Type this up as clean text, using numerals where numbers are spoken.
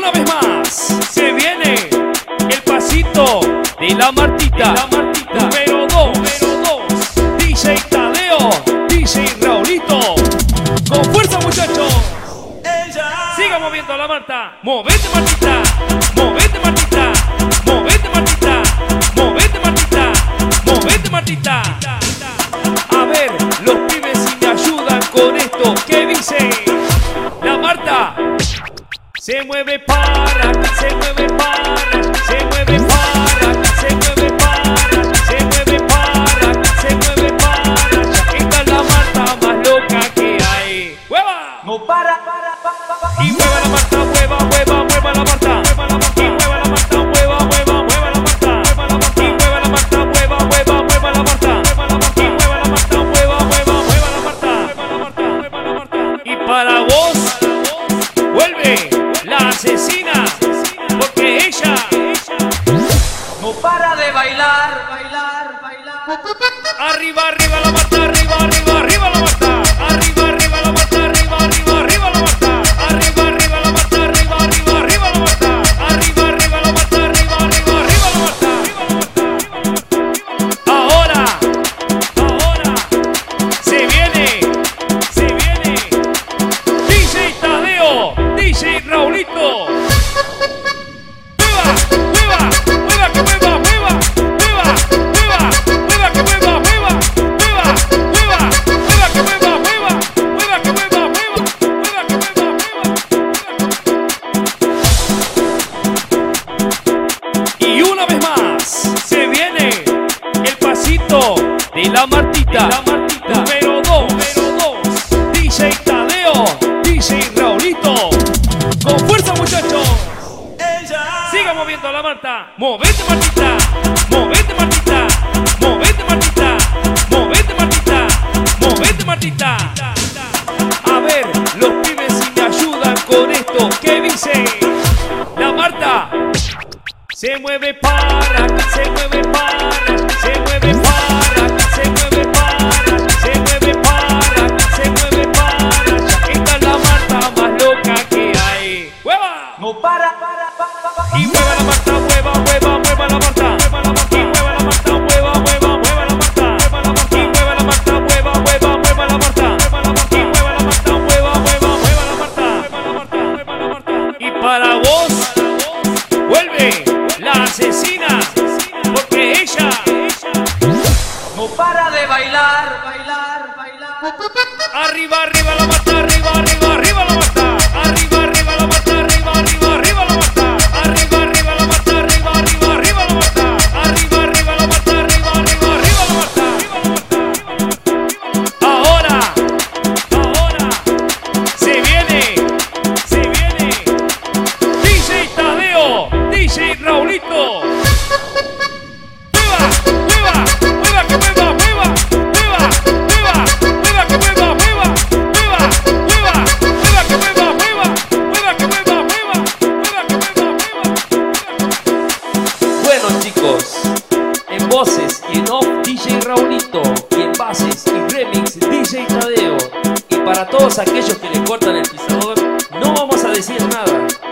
una vez más se viene el pasito de la Martita. Número 2, DJ Tadeo, DJ Raulito. Con fuerza, muchachos. Siga moviendo la Marta. Movete, Martita. Movete, Martita. Movete, Martita. Movete, Martita. Movete, Martita. A ver, los pibes si me ayudan con esto. ¿Qué dice? La Marta se mueve para, se mueve para, se mueve para, se mueve para, se mueve para, se mueve para. Esta es la Marta más loca que hay. ¡Hueva! No para. Y mueva la Marta, mueva la Marta. Y mueva la Marta, mueva la Marta. Y mueva la Marta, mueva la Marta. Y mueva la Marta, mueva la Marta. Y para vos, vuelve la asesina, porque ella No para de bailar. arriba la Marta, arriba la Marta. Arriba la Marta, arriba la Marta. Arriba la Marta, arriba la Marta. Arriba la Marta, arriba la Marta. Ahora se viene DJ Tadeo, DJ Raulito. Mueva que mueva, mueva que mueva, mueva que mueva, mueva que mueva. Y una vez más se viene el pasito de la Martita. Número 2, DJ Tadeo, DJ Raulito. Con fuerza, muchachos. Siga moviendo la Marta. Movete, Martita. Movete, Martita. Movete, Martita. Movete, Martita. Movete, Martita. A ver, los pibes si me ayudan con esto. ¿Qué dice? La Marta se mueve para, se mueve para, se mueve para, se mueve para, se mueve para, se mueve para. Esta es la Marta más loca que hay. ¡Hueva! No para. Y mueva la Marta, mueva la Marta. Y mueva la Marta, mueva la Marta. Y mueva la Marta, mueva la Marta. Y mueva la Marta, mueva la Marta. Y para vos, vuelve la asesina, porque ella No para de bailar. arriba la Marta, arriba la Marta. Arriba la Marta, arriba la Marta. Arriba la Marta, arriba la Marta. Arriba la Marta, Ahora se viene DJ Tadeo, DJ Raulito. Mueva que mueva, mueva que mueva, mueva que mueva, mueva que mueva. Bueno, chicos, en voces y en off DJ Raulito, y en bases y remix DJ Tadeo. Y para todos aquellos que le cortan el pisador, no vamos a decir nada.